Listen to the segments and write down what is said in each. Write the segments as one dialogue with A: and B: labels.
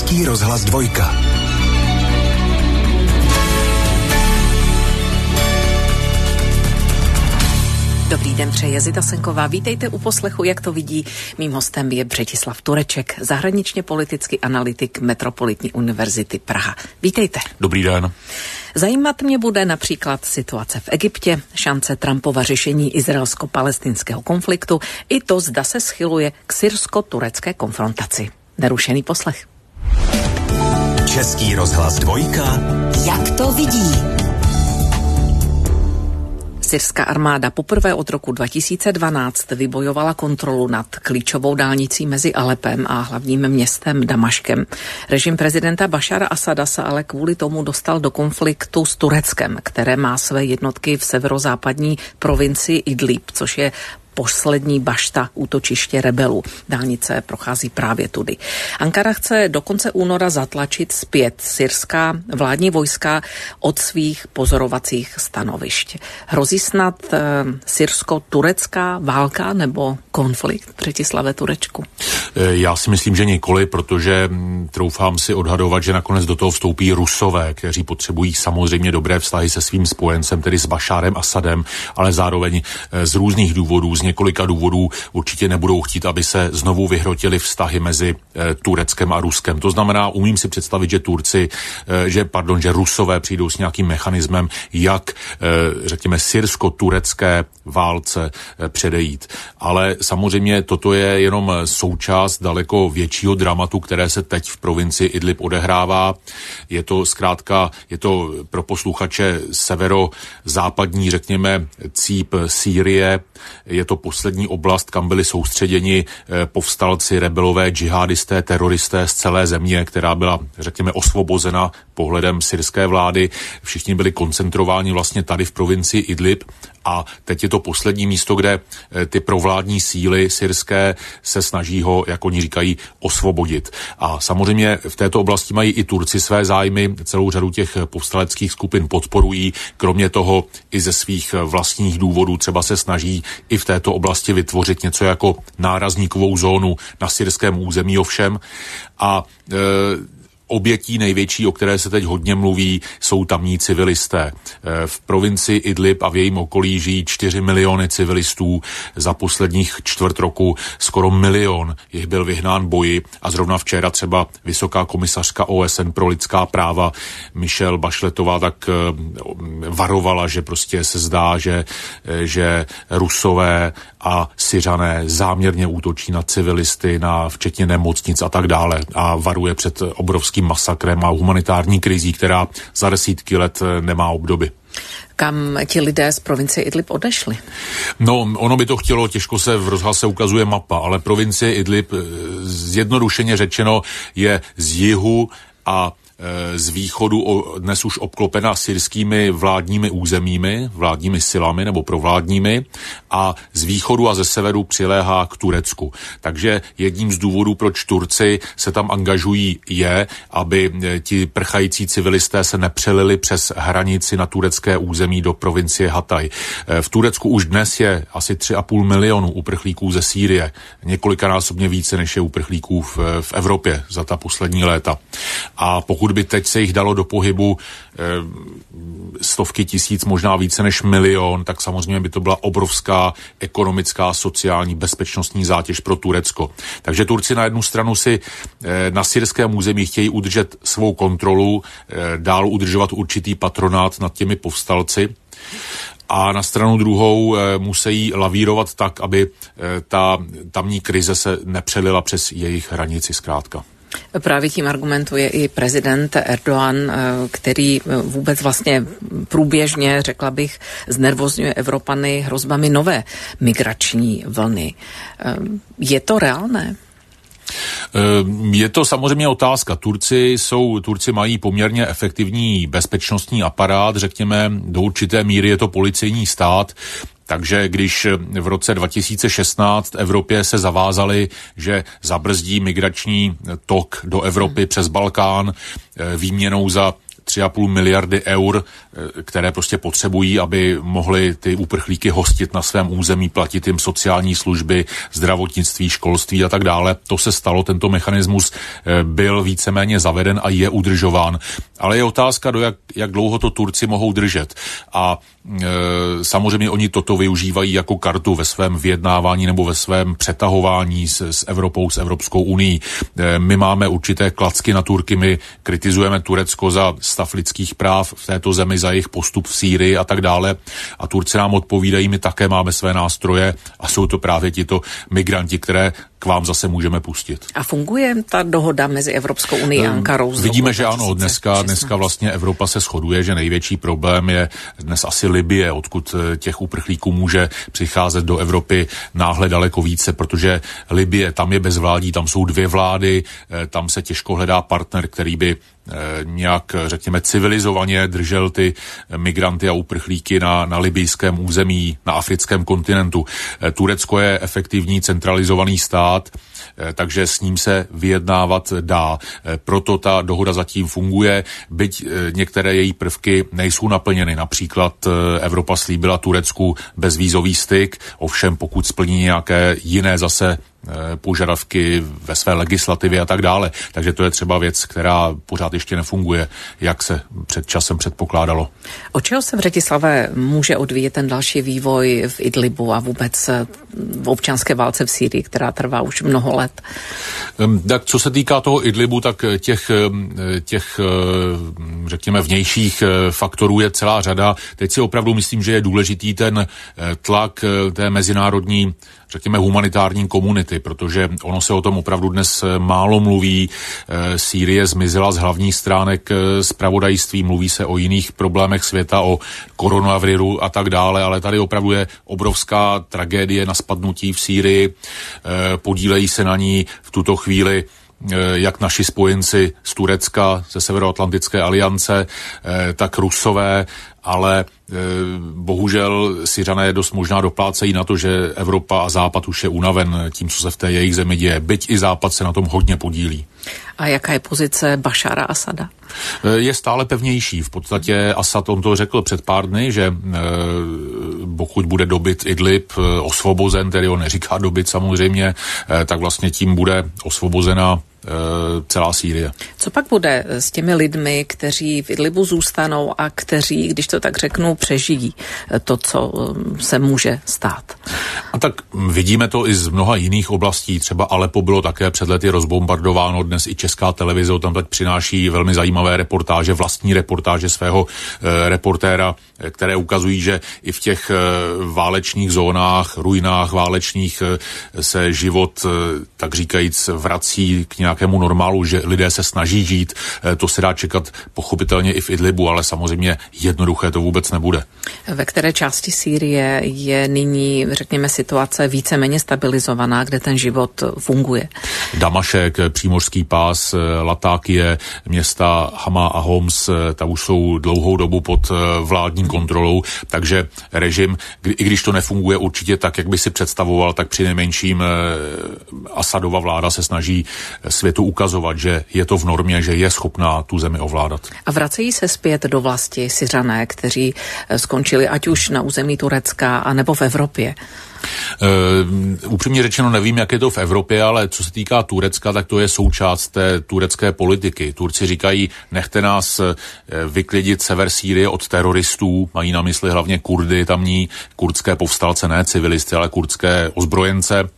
A: Český rozhlas 2.
B: Dobrý den, přeje Zita Senková. Vítejte u poslechu, jak to vidí. Mým hostem je Břetislav Tureček, zahraničně politický analytik Metropolitní univerzity Praha. Vítejte.
C: Dobrý den.
B: Zajímat mě bude například situace v Egyptě, šance Trumpova řešení izraelsko-palestinského konfliktu i to, zda se schyluje k syrsko-turecké konfrontaci. Nerušený poslech.
A: Český rozhlas 2.
B: Jak to vidí? Syrská armáda poprvé od roku 2012 vybojovala kontrolu nad klíčovou dálnicí mezi Alepem a hlavním městem Damaškem. Režim prezidenta Bašara Asada se ale kvůli tomu dostal do konfliktu s Tureckem, které má své jednotky v severozápadní provincii Idlib, což je poslední bašta útočiště rebelů. Dálnice prochází právě tudy. Ankara chce do konce února zatlačit zpět syrská vládní vojska od svých pozorovacích stanovišť. Hrozí snad syrsko-turecká válka nebo konflikt? Břetislave Turečku.
C: Já si myslím, že nikoli, protože troufám si odhadovat, že nakonec do toho vstoupí Rusové, kteří potřebují samozřejmě dobré vztahy se svým spojencem, tedy s Bašárem Asadem, ale zároveň z různých důvodů, z několika důvodů určitě nebudou chtít, aby se znovu vyhrotily vztahy mezi Tureckem a Ruskem. To znamená, umím si představit, že že Rusové přijdou s nějakým mechanismem, jak, řekněme, syrsko-turecké válce předejít. Ale samozřejmě toto je jenom součást daleko většího dramatu, které se teď v provincii Idlib odehrává. Je to pro posluchače severozápadní, řekněme, cíp Sýrie. Je to poslední oblast, kam byli soustředěni povstalci, rebelové, džihadisté, teroristé z celé země, která byla, řekněme, osvobozena pohledem syrské vlády. Všichni byli koncentrováni vlastně tady v provincii Idlib a teď je to poslední místo, kde ty provládní síly syrské se snaží ho, jak oni říkají, osvobodit. A samozřejmě v této oblasti mají i Turci své zájmy, celou řadu těch povstaleckých skupin podporují, kromě toho i ze svých vlastních důvodů třeba se snaží i v této oblasti vytvořit něco jako nárazníkovou zónu na syrském území ovšem. A obětí největší, o které se teď hodně mluví, jsou tamní civilisté. V provincii Idlib a v jejím okolí žijí 4 miliony civilistů. Za posledních čtvrt roku skoro 1 milion jich byl vyhnán boji a zrovna včera třeba vysoká komisařka OSN pro lidská práva Michelle Bacheletová tak varovala, že prostě se zdá, že Rusové a Syřané záměrně útočí na civilisty, včetně nemocnic a tak dále a varuje před obrovským masakrem a humanitární krizí, která za desítky let nemá obdoby.
B: Kam ti lidé z provincie Idlib odešli?
C: No, ono by to chtělo, těžko se v rozhlase ukazuje mapa, ale provincie Idlib, zjednodušeně řečeno, je z jihu a z východu dnes už obklopena syrskými vládními územími, vládními silami nebo provládními a z východu a ze severu přiléhá k Turecku. Takže jedním z důvodů, proč Turci se tam angažují, je, aby ti prchající civilisté se nepřelili přes hranici na turecké území do provincie Hatay. V Turecku už dnes je asi 3,5 milionu uprchlíků ze Sýrie, několikanásobně více než je uprchlíků v Evropě za ta poslední léta. A pokud by teď se jich dalo do pohybu stovky tisíc, možná více než 1 milion, tak samozřejmě by to byla obrovská ekonomická, sociální, bezpečnostní zátěž pro Turecko. Takže Turci na jednu stranu si na syrském území chtějí udržet svou kontrolu, dál udržovat určitý patronát nad těmi povstalci, a na stranu druhou musí lavírovat tak, aby ta tamní krize se nepřelila přes jejich hranici zkrátka.
B: Právě tím argumentuje i prezident Erdogan, který vůbec vlastně průběžně, řekla bych, znervozňuje Evropany hrozbami nové migrační vlny. Je to reálné?
C: Je to samozřejmě otázka. Turci mají poměrně efektivní bezpečnostní aparát, řekněme, do určité míry je to policejní stát. Takže když v roce 2016 Evropě se zavázali, že zabrzdí migrační tok do Evropy přes Balkán výměnou za 3,5 miliardy eur, které prostě potřebují, aby mohli ty uprchlíky hostit na svém území, platit jim sociální služby, zdravotnictví, školství a tak dále. To se stalo, tento mechanismus byl víceméně zaveden a je udržován. Ale je otázka, jak dlouho to Turci mohou držet. A samozřejmě oni toto využívají jako kartu ve svém vyjednávání nebo ve svém přetahování s Evropou, s Evropskou unií. My máme určité klacky na Turky, my kritizujeme Turecko za stav lidských práv v této zemi, za jejich postup v Sýrii a tak dále. A Turci nám odpovídají, my také máme své nástroje a jsou to právě tito migranti, které k vám zase můžeme pustit.
B: A funguje ta dohoda mezi Evropskou unií a Ankarou?
C: Vidíme, že ano, dneska vlastně Evropa se shoduje, že největší problém je dnes asi Libye, odkud těch uprchlíků může přicházet do Evropy náhle daleko více, protože Libye, tam je bezvládí, tam jsou dvě vlády, tam se těžko hledá partner, který by nějak, řekněme, civilizovaně držel ty migranty a uprchlíky na libyjském území, na africkém kontinentu. Turecko je efektivní centralizovaný stát, takže s ním se vyjednávat dá. Proto ta dohoda zatím funguje, byť některé její prvky nejsou naplněny. Například Evropa slíbila Turecku bezvízový styk, ovšem pokud splní nějaké jiné zase požadavky ve své legislativě a tak dále. Takže to je třeba věc, která pořád ještě nefunguje, jak se před časem předpokládalo.
B: Od čeho se, Břetislave, může odvíjet ten další vývoj v Idlibu a vůbec v občanské válce v Sýrii, která trvá už mnoho let?
C: Tak co se týká toho Idlibu, tak těch řekněme vnějších faktorů je celá řada. Teď si opravdu myslím, že je důležitý ten tlak té mezinárodní, řekněme, humanitární komunity, protože ono se o tom opravdu dnes málo mluví. Sýrie zmizela z hlavních stránek zpravodajství, mluví se o jiných problémech světa, o koronaviru a tak dále, ale tady opravdu je obrovská tragédie na spadnutí v Sýrii. Podílejí se na ní v tuto chvíli jak naši spojenci z Turecka, ze Severoatlantické aliance, tak Rusové, ale bohužel Syřané dost možná doplácejí na to, že Evropa a Západ už je unaven tím, co se v té jejich zemi děje. Byť i Západ se na tom hodně podílí. A
B: jaká je pozice Bašára Asada?
C: Je stále pevnější. V podstatě Asad, on to řekl před pár dny, že pokud bude dobyt Idlib, osvobozen, tedy on neříká dobyt samozřejmě, tak vlastně tím bude osvobozena celá Sýrie.
B: Co pak bude s těmi lidmi, kteří v Idlibu zůstanou a kteří, když to tak řeknu, přežijí to, co se může stát?
C: A tak vidíme to i z mnoha jiných oblastí. Třeba Aleppo bylo také před lety rozbombardováno, dnes i Česká televize tam tak přináší velmi zajímavé reportáže, vlastní reportáže svého reportéra, které ukazují, že i v těch válečných zónách, ruinách válečných se život, tak říkajíc, vrací k nějakému normálu, že lidé se snaží žít. To se dá čekat pochopitelně i v Idlibu, ale samozřejmě jednoduché to vůbec nebude.
B: Ve které části Sýrie je nyní, řekněme, situace víceméně stabilizovaná, kde ten život funguje?
C: Damašek, přímořský pás, Latákie, města Hama a Homs, ta už jsou dlouhou dobu pod vládní kontrolou, takže režim, i když to nefunguje určitě tak, jak by si představoval, tak přinejmenším Asadova vláda se snaží světu ukazovat, že je to v normě, že je schopná tu zemi ovládat.
B: A vracejí se zpět do vlasti Syřané, kteří skončili ať už na území Turecka, anebo v Evropě?
C: Upřímně řečeno nevím, jak je to v Evropě, ale co se týká Turecka, tak to je součást té turecké politiky. Turci říkají, nechte nás vyklidit sever Sýrie od teroristů, mají na mysli hlavně Kurdy, tamní kurdské povstalce, ne civilisty, ale kurdské ozbrojence.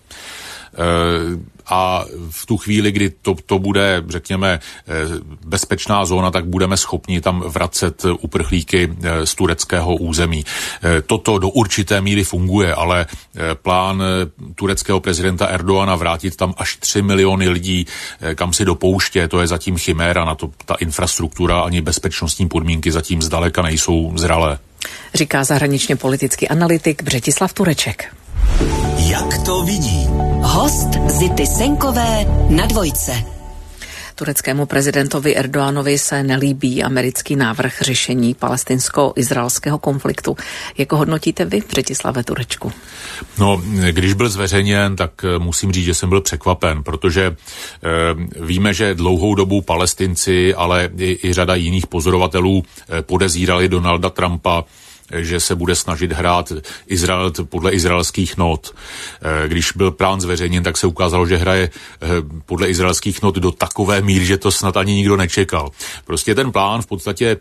C: A v tu chvíli, kdy to bude, řekněme, bezpečná zóna, tak budeme schopni tam vracet uprchlíky z tureckého území. Toto do určité míry funguje, ale plán tureckého prezidenta Erdoana vrátit tam až 3 miliony lidí, kam si dopouště, to je zatím chiméra, na to ta infrastruktura ani bezpečnostní podmínky zatím zdaleka nejsou zralé.
B: Říká zahraničně politický analytik Břetislav Tureček.
A: Jak to vidí?
D: Host Zity Senkové na Dvojce.
B: Tureckému prezidentovi Erdoganovi se nelíbí americký návrh řešení palestinsko-izraelského konfliktu. Jak ho hodnotíte vy, Břetislave Turečku?
C: No, když byl zveřejněn, tak musím říct, že jsem byl překvapen, protože víme, že dlouhou dobu Palestinci, ale i řada jiných pozorovatelů podezírali Donalda Trumpa, že se bude snažit hrát Izrael podle izraelských not. Když byl plán zveřejněn, tak se ukázalo, že hraje podle izraelských not do takové míry, že to snad ani nikdo nečekal. Prostě ten plán v podstatě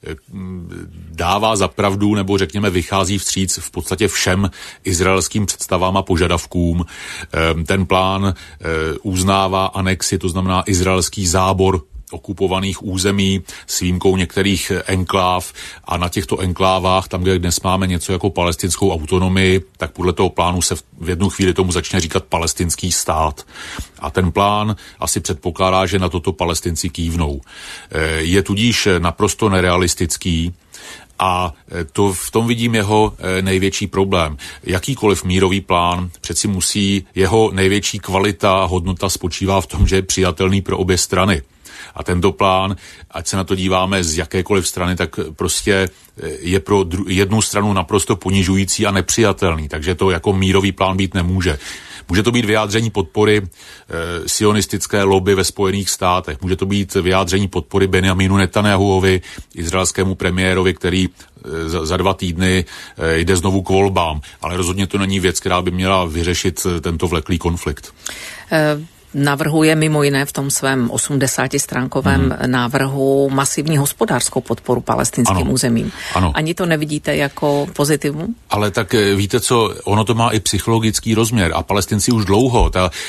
C: dává za pravdu, nebo řekněme vychází vstříc v podstatě všem izraelským představám a požadavkům. Ten plán uznává anexi, to znamená izraelský zábor okupovaných území s výjimkou některých enkláv a na těchto enklávách, tam, kde dnes máme něco jako palestinskou autonomii, tak podle toho plánu se v jednu chvíli tomu začne říkat palestinský stát. A ten plán asi předpokládá, že na toto Palestinci kývnou. Je tudíž naprosto nerealistický a v tom vidím jeho největší problém. Jakýkoliv mírový plán přeci musí, jeho největší kvalita, hodnota spočívá v tom, že je přijatelný pro obě strany. A tento plán, ať se na to díváme z jakékoliv strany, tak prostě je pro jednu stranu naprosto ponižující a nepřijatelný. Takže to jako mírový plán být nemůže. Může to být vyjádření podpory sionistické lobby ve Spojených státech. Může to být vyjádření podpory Benjaminu Netanjahuovi, izraelskému premiérovi, který za 2 týdny jde znovu k volbám. Ale rozhodně to není věc, která by měla vyřešit tento vleklý konflikt.
B: Navrhuje mimo jiné v tom svém 80stránkovém návrhu masivní hospodářskou podporu palestinským územím. Ano. Ani to nevidíte jako pozitivum? Ale
C: tak víte co, ono to má i psychologický rozměr a Palestinci už dlouho,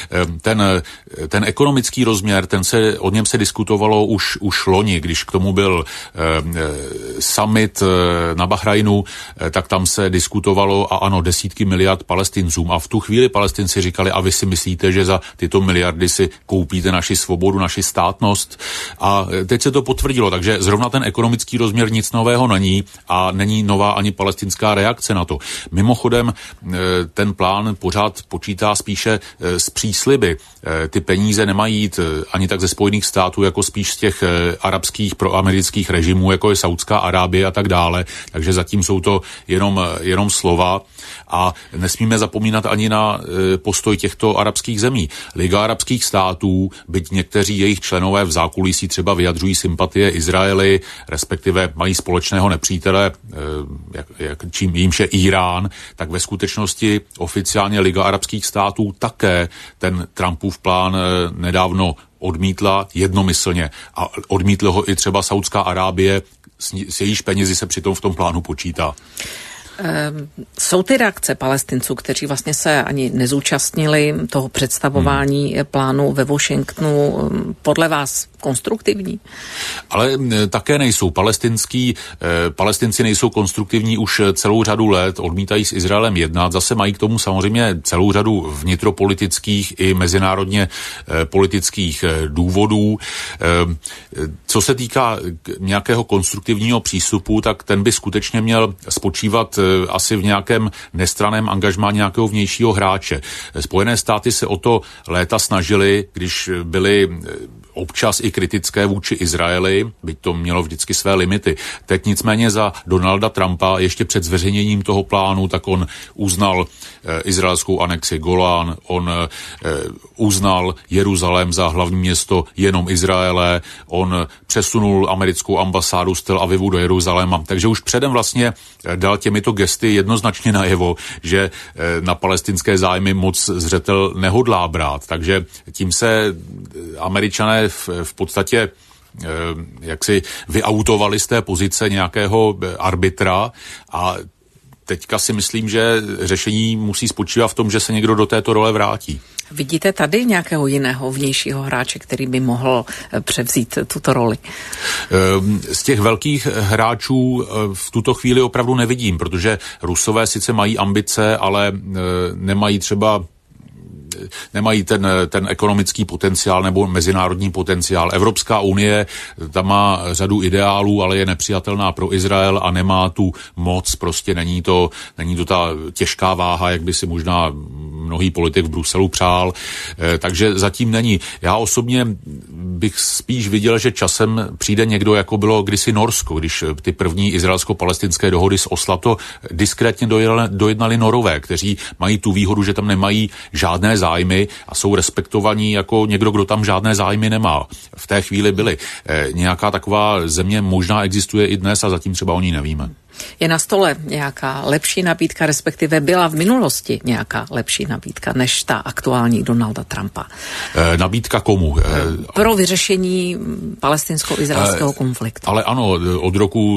C: ten ekonomický rozměr, o něm se diskutovalo už loni, když k tomu byl summit na Bahrajnu, tak tam se diskutovalo a ano, desítky miliard Palestincům a v tu chvíli Palestinci říkali, a vy si myslíte, že za tyto miliardy si koupíte naši svobodu, naši státnost a teď se to potvrdilo, takže zrovna ten ekonomický rozměr nic nového není a není nová ani palestinská reakce na to. Mimochodem, ten plán pořád počítá spíše s přísliby. Ty peníze nemají jít ani tak ze Spojených států, jako spíš z těch arabských proamerických režimů, jako je Saudská Arábie a tak dále, takže zatím jsou to jenom slova a nesmíme zapomínat ani na postoj těchto arabských zemí. Liga arabských států, byť někteří jejich členové v zákulisí třeba vyjadřují sympatie Izraeli, respektive mají společného nepřítele, jímž je Irán, tak ve skutečnosti oficiálně Liga arabských států také ten Trumpův plán nedávno odmítla jednomyslně a odmítl ho i třeba Saudská Arábie, s jejíž penězi se přitom v tom plánu počítá.
B: Jsou ty reakce Palestinců, kteří vlastně se ani nezúčastnili toho představování plánu ve Washingtonu, podle vás konstruktivní?
C: Ale také nejsou. Palestinci nejsou konstruktivní už celou řadu let, odmítají s Izraelem jednat, zase mají k tomu samozřejmě celou řadu vnitropolitických i mezinárodně politických důvodů. Co se týká nějakého konstruktivního přístupu, tak ten by skutečně měl spočívat asi v nějakém nestraném angažmá nějakého vnějšího hráče. Spojené státy se o to léta snažili, když byly občas i kritické vůči Izraeli, byť to mělo vždycky své limity. Teď nicméně za Donalda Trumpa ještě před zveřejněním toho plánu, tak on uznal izraelskou anexi Golán, on uznal Jeruzalém za hlavní město jenom Izraele, on přesunul americkou ambasádu z Tel Avivu do Jeruzaléma. Takže už předem vlastně dal těmito gesty jednoznačně najevo, že na palestinské zájmy moc zřetel nehodlá brát. Takže tím se Američané v podstatě jak si vyautovali z té pozice nějakého arbitra a teďka si myslím, že řešení musí spočívat v tom, že se někdo do této role vrátí.
B: Vidíte tady nějakého jiného vnějšího hráče, který by mohl převzít tuto roli?
C: Z těch velkých hráčů v tuto chvíli opravdu nevidím, protože Rusové sice mají ambice, ale nemají ten ekonomický potenciál nebo mezinárodní potenciál. Evropská unie, tam má řadu ideálů, ale je nepřijatelná pro Izrael a nemá tu moc, prostě není to ta těžká váha, jak by si možná mnohý politik v Bruselu přál, takže zatím není. Já osobně bych spíš viděl, že časem přijde někdo, jako bylo kdysi Norsko, když ty první izraelsko-palestinské dohody z Osla to diskrétně dojednali Norové, kteří mají tu výhodu, že tam nemají žádné zájmy a jsou respektovaní jako někdo, kdo tam žádné zájmy nemá. V té chvíli byli. Nějaká taková země možná existuje i dnes a zatím třeba o ní nevíme.
B: Je na stole nějaká lepší nabídka, respektive byla v minulosti nějaká lepší nabídka než ta aktuální Donalda Trumpa?
C: Nabídka komu?
B: Pro vyřešení palestinsko-izraelského konfliktu.
C: Ale ano, od roku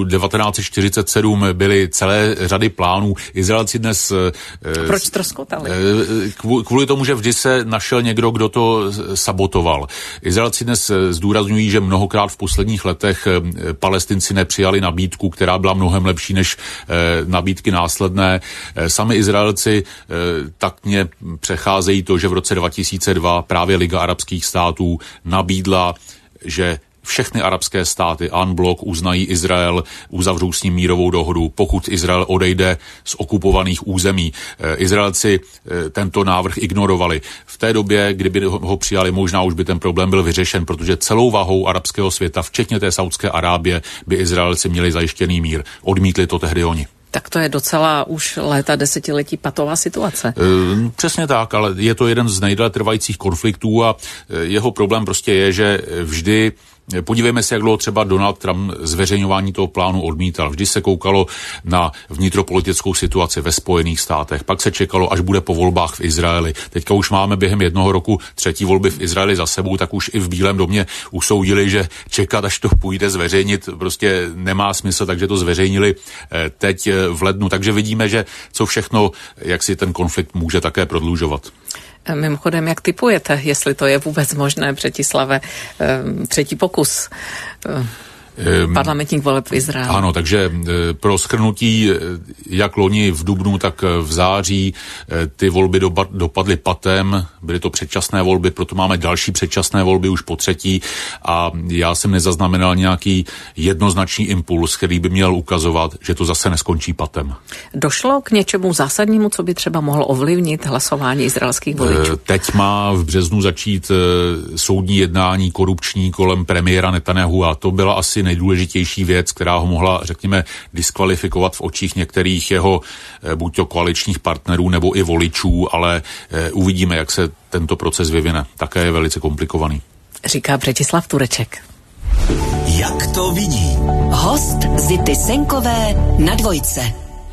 C: 1947 byly celé řady plánů. Izraelci dnes...
B: Proč ztroskotali?
C: Kvůli tomu, že vždy se našel někdo, kdo to sabotoval. Izraelci dnes zdůrazňují, že mnohokrát v posledních letech Palestinci nepřijali nabídku, která byla mnohem lepší než nabídky následné. Sami Izraelci taktně přecházejí to, že v roce 2002 právě Liga arabských států nabídla, že všechny arabské státy en bloc uznají Izrael, uzavřou s ním mírovou dohodu, pokud Izrael odejde z okupovaných území. Izraelci tento návrh ignorovali. V té době, kdyby ho přijali, možná už by ten problém byl vyřešen, protože celou vahou arabského světa, včetně té Saudské Arábie, by Izraelci měli zajištěný mír. Odmítli to tehdy oni.
B: Tak to je docela už léta, desetiletí patová situace.
C: Přesně tak, ale je to jeden z nejdéle trvajících konfliktů a jeho problém prostě je, že vždy podívejme se, jak dlouho třeba Donald Trump zveřejňování toho plánu odmítal. Vždy se koukalo na vnitropolitickou situaci ve Spojených státech, pak se čekalo, až bude po volbách v Izraeli. Teďka už máme během jednoho roku třetí volby v Izraeli za sebou, tak už i v Bílém domě usoudili, že čekat, až to půjde zveřejnit, prostě nemá smysl, takže to zveřejnili teď v lednu. Takže vidíme, že co všechno, jak si ten konflikt může také prodlužovat.
B: Mimochodem, jak tipujete, jestli to je vůbec možné, Břetislave, třetí pokus parlamentních voleb v Izraeli?
C: Ano, takže pro shrnutí, jak loni v dubnu, tak v září ty volby dopadly patem, byly to předčasné volby, proto máme další předčasné volby už po třetí a já jsem nezaznamenal nějaký jednoznačný impuls, který by měl ukazovat, že to zase neskončí patem.
B: Došlo k něčemu zásadnímu, co by třeba mohlo ovlivnit hlasování izraelských voličů?
C: Teď má v březnu začít soudní jednání korupční kolem premiéra Netanjahu a to byla asi nejdůležitější věc, která ho mohla, řekněme, diskvalifikovat v očích některých jeho buď to koaličních partnerů nebo i voličů, ale uvidíme, jak se tento proces vyvine. Také je velice komplikovaný.
B: Říká Břetislav Tureček.
A: Jak to vidí? Host Zity Senkové na Dvojce.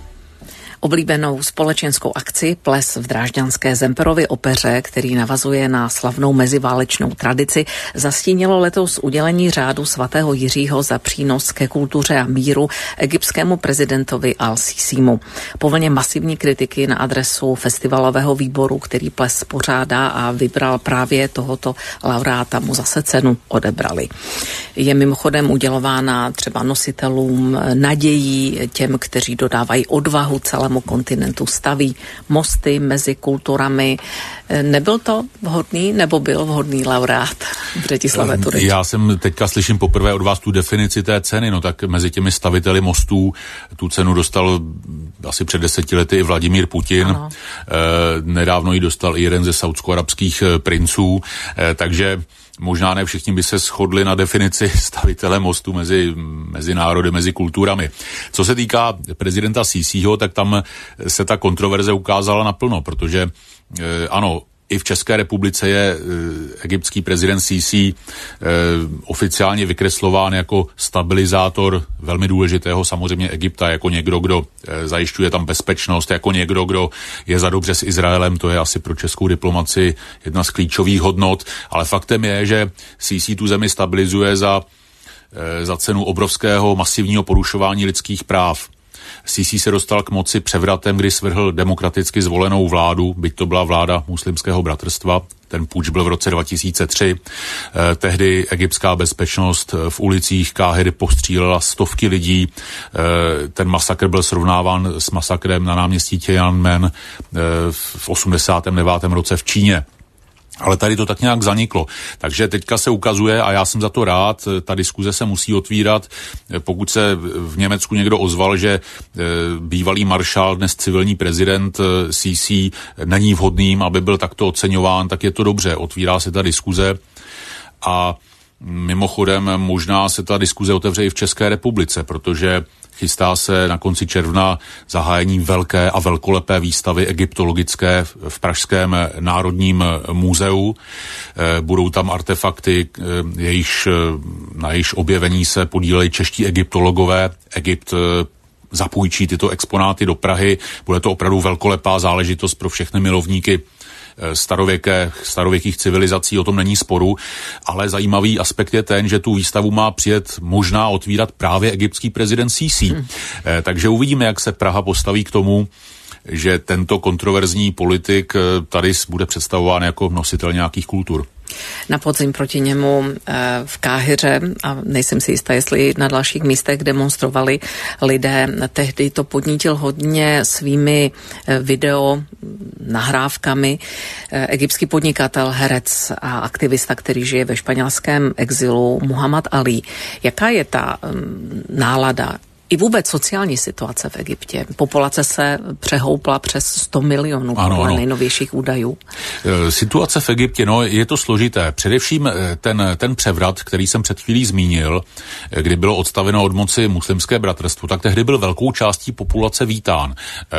B: Oblíbenou společenskou akci Ples v Drážďanské Zemperově opeře, který navazuje na slavnou meziválečnou tradici, zastínilo letos udělení řádu svatého Jiřího za přínos ke kultuře a míru egyptskému prezidentovi Al-Sísímu. Po vlně masivní kritiky na adresu festivalového výboru, který ples pořádá a vybral právě tohoto laureáta, mu zase cenu odebrali. Je mimochodem udělována třeba nositelům nadějí, těm, kteří dodávají odvahu celému kontinentu, staví mosty mezi kulturami. Nebyl to vhodný, nebo byl vhodný laureát? Břetislave Tureček.
C: Já jsem teďka slyším poprvé od vás tu definici té ceny, no tak mezi těmi staviteli mostů tu cenu dostal asi před 10 lety i Vladimír Putin. Nedávno ji dostal i jeden ze saudsko-arabských princů, takže možná ne všichni by se shodli na definici stavitele mostu mezi národy, mezi kulturami. Co se týká prezidenta Sísího, tak tam se ta kontroverze ukázala naplno, protože ano, i v České republice je egyptský prezident Sísí oficiálně vykreslován jako stabilizátor velmi důležitého samozřejmě Egypta, jako někdo, kdo zajišťuje tam bezpečnost, jako někdo, kdo je za dobře s Izraelem, to je asi pro českou diplomaci jedna z klíčových hodnot, ale faktem je, že Sísí tu zemi stabilizuje za cenu obrovského masivního porušování lidských práv. Sísí se dostal k moci převratem, kdy svrhl demokraticky zvolenou vládu, byť to byla vláda muslimského bratrstva. Ten puč byl v roce 2003. Tehdy egyptská bezpečnost v ulicích Káhiry postřílela stovky lidí. Ten masakr byl srovnáván s masakrem na náměstí Tiananmen v 89. roce v Číně. Ale tady to tak nějak zaniklo. Takže teďka se ukazuje, a já jsem za to rád, ta diskuze se musí otvírat. Pokud se v Německu někdo ozval, že bývalý maršál, dnes civilní prezident Sísí není vhodným, aby byl takto oceňován, tak je to dobře. Otvírá se ta diskuze a mimochodem možná se ta diskuze otevře i v České republice, protože chystá se na konci června zahájení velké a velkolepé výstavy egyptologické v Pražském národním muzeu. Budou tam artefakty, na jejichž objevení se podílejí čeští egyptologové. Egypt zapůjčí tyto exponáty do Prahy. Bude to opravdu velkolepá záležitost pro všechny milovníky starověkých civilizací, o tom není sporu, ale zajímavý aspekt je ten, že tu výstavu má přijet možná otvírat právě egyptský prezident Sísí. Takže uvidíme, jak se Praha postaví k tomu, že tento kontroverzní politik tady bude představován jako nositel nějakých kultur.
B: Na podzim proti němu v Káhiře, a nejsem si jistá, jestli na dalších místech demonstrovali lidé. Tehdy to podnítil hodně svými video nahrávkami egyptský podnikatel, herec a aktivista, který žije ve španělském exilu, Muhammad Ali. Jaká je ta nálada i vůbec sociální situace v Egyptě? Populace se přehoupla přes 100 milionů podle nejnovějších údajů.
C: Situace v Egyptě, je to složité. Především ten převrat, který jsem před chvílí zmínil, kdy bylo odstaveno od moci muslimské bratrstvo, tak tehdy byl velkou částí populace vítán.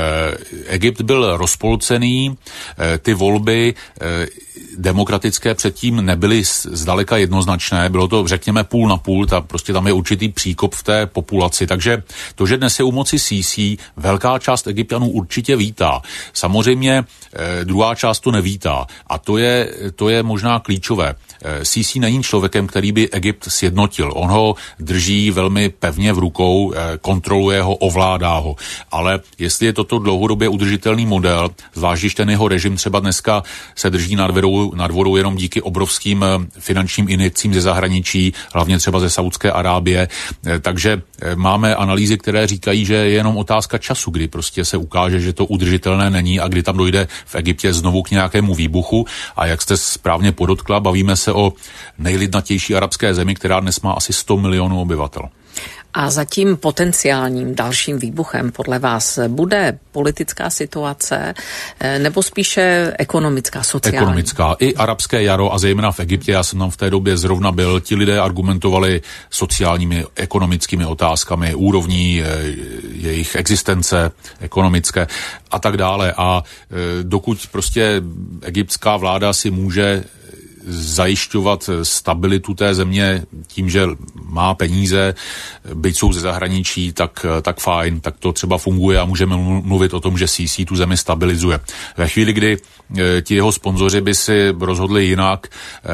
C: Egypt byl rozpolcený, ty volby demokratické předtím nebyly zdaleka jednoznačné, bylo to, řekněme, půl na půl, prostě tam je určitý příkop v té populaci, takže to, že dnes je u moci Sísí, velká část Egypťanů určitě vítá. Samozřejmě druhá část to nevítá a to je možná klíčové. Sísí není člověkem, který by Egypt sjednotil. On ho drží velmi pevně v rukou, kontroluje ho, ovládá ho. Ale jestli je toto dlouhodobě udržitelný model, zvlášť když ten jeho režim třeba dneska se drží nad vodou jenom díky obrovským finančním injekcím ze zahraničí, hlavně třeba ze Saudské Arábie, takže máme analýzy, které říkají, že je jenom otázka času, kdy prostě se ukáže, že to udržitelné není a kdy tam dojde v Egyptě znovu k nějakému výbuchu. A jak jste správně podotkla, bavíme se o nejlidnatější arabské zemi, která dnes má asi 100 milionů obyvatel.
B: A za tím potenciálním dalším výbuchem podle vás bude politická situace nebo spíše ekonomická, sociální?
C: Ekonomická. I arabské jaro a zejména v Egyptě, já jsem tam v té době zrovna byl, ti lidé argumentovali sociálními, ekonomickými otázkami, úrovní jejich existence ekonomické a tak dále. A dokud prostě egyptská vláda si může zajišťovat stabilitu té země tím, že má peníze, byť jsou ze zahraničí, tak fajn, tak to třeba funguje a můžeme mluvit o tom, že Sísí tu zemi stabilizuje. Ve chvíli, kdy ti jeho sponzoři by si rozhodli jinak,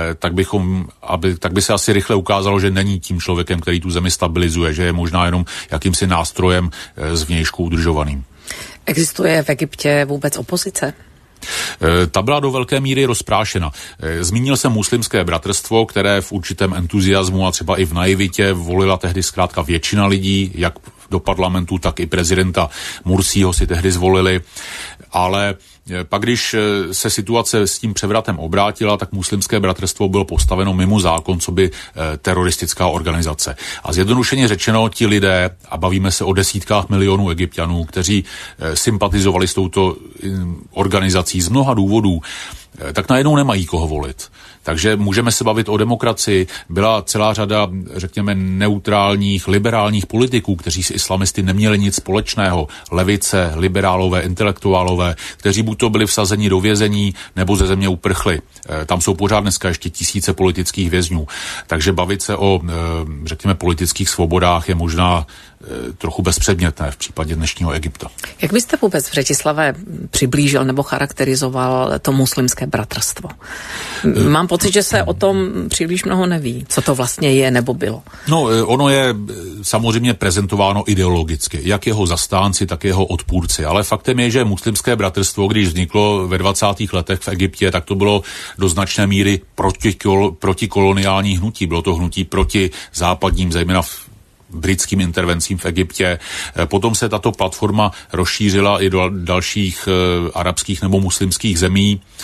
C: tak by se asi rychle ukázalo, že není tím člověkem, který tu zemi stabilizuje, že je možná jenom jakýmsi nástrojem zvnějšku udržovaným.
B: Existuje v Egyptě vůbec opozice?
C: Ta byla do velké míry rozprášena. Zmínil jsem muslimské bratrstvo, které v určitém entuziasmu a třeba i v naivitě volila tehdy zkrátka většina lidí, jak do parlamentu, tak i prezidenta Mursího si tehdy zvolili, ale pak, když se situace s tím převratem obrátila, tak muslimské bratrstvo bylo postaveno mimo zákon, co by teroristická organizace. A zjednodušeně řečeno, ti lidé, a bavíme se o desítkách milionů Egypťanů, kteří sympatizovali s touto organizací z mnoha důvodů, tak najednou nemají koho volit. Takže můžeme se bavit o demokracii. Byla celá řada, řekněme, neutrálních, liberálních politiků, kteří s islamisty neměli nic společného. Levice, liberálové, intelektuálové, kteří buď to byli vsazeni do vězení, nebo ze země uprchli. Tam jsou pořád dneska ještě tisíce politických vězňů. Takže bavit se o, řekněme, politických svobodách je možná trochu bezpředmětné v případě dnešního Egypta.
B: Jak byste vůbec v Břetislave přiblížil nebo charakterizoval to muslimské bratrstvo? Mám pocit, že se o tom příliš mnoho neví, co to vlastně je nebo bylo.
C: No, ono je samozřejmě prezentováno ideologicky, jak jeho zastánci, tak jeho odpůrci, ale faktem je, že muslimské bratrstvo, když vzniklo ve 20. letech v Egyptě, tak to bylo do značné míry protikoloniální hnutí. Bylo to hnutí proti západním, zejména britským intervencím v Egyptě. Potom se tato platforma rozšířila i do dalších arabských nebo muslimských zemí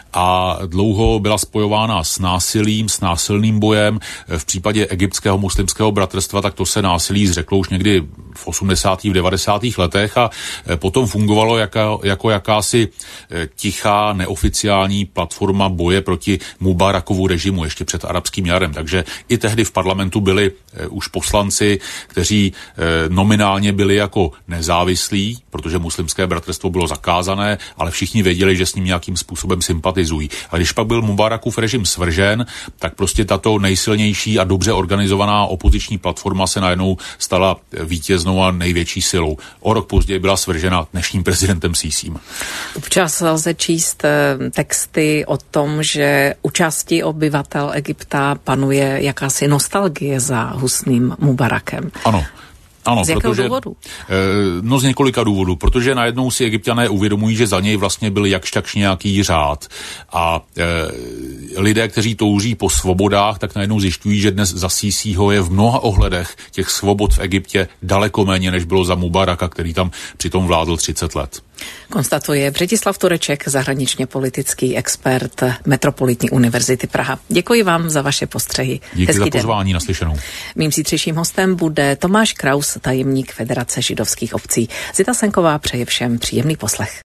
C: a dlouho byla spojována s násilím, s násilným bojem. V případě egyptského muslimského bratrstva tak to se násilí zřeklo už někdy v 80. v 90. letech a potom fungovalo jako jakási tichá, neoficiální platforma boje proti Mubarakovu režimu ještě před arabským jarem. Takže i tehdy v parlamentu byli už poslanci, kteří nominálně byli jako nezávislí, protože muslimské bratrstvo bylo zakázané, ale všichni věděli, že s ním nějakým způsobem sympatizují. A když pak byl Mubarakův režim svržen, tak prostě tato nejsilnější a dobře organizovaná opoziční platforma se najednou stala vítěznou a největší silou. O rok později byla svržena dnešním prezidentem Sísím.
B: Občas lze číst texty o tom, že u části obyvatel Egypta panuje jakási nostalgie za Husným Mubarakem.
C: Ano,
B: z jakého důvodu?
C: Z několika důvodů, protože najednou si Egypťané uvědomují, že za něj vlastně byl jakž takž nějaký řád a lidé, kteří touží po svobodách, tak najednou zjišťují, že dnes za Sísího je v mnoha ohledech těch svobod v Egyptě daleko méně, než bylo za Mubaraka, který tam přitom vládl 30 let.
B: Konstatuje Břetislav Tureček, zahraničně politický expert Metropolitní univerzity Praha. Děkuji vám za vaše postřehy.
C: Díky za pozvání, naslyšenou.
B: Mým zítřejším hostem bude Tomáš Kraus, tajemník Federace židovských obcí. Zita Senková přeje všem příjemný poslech.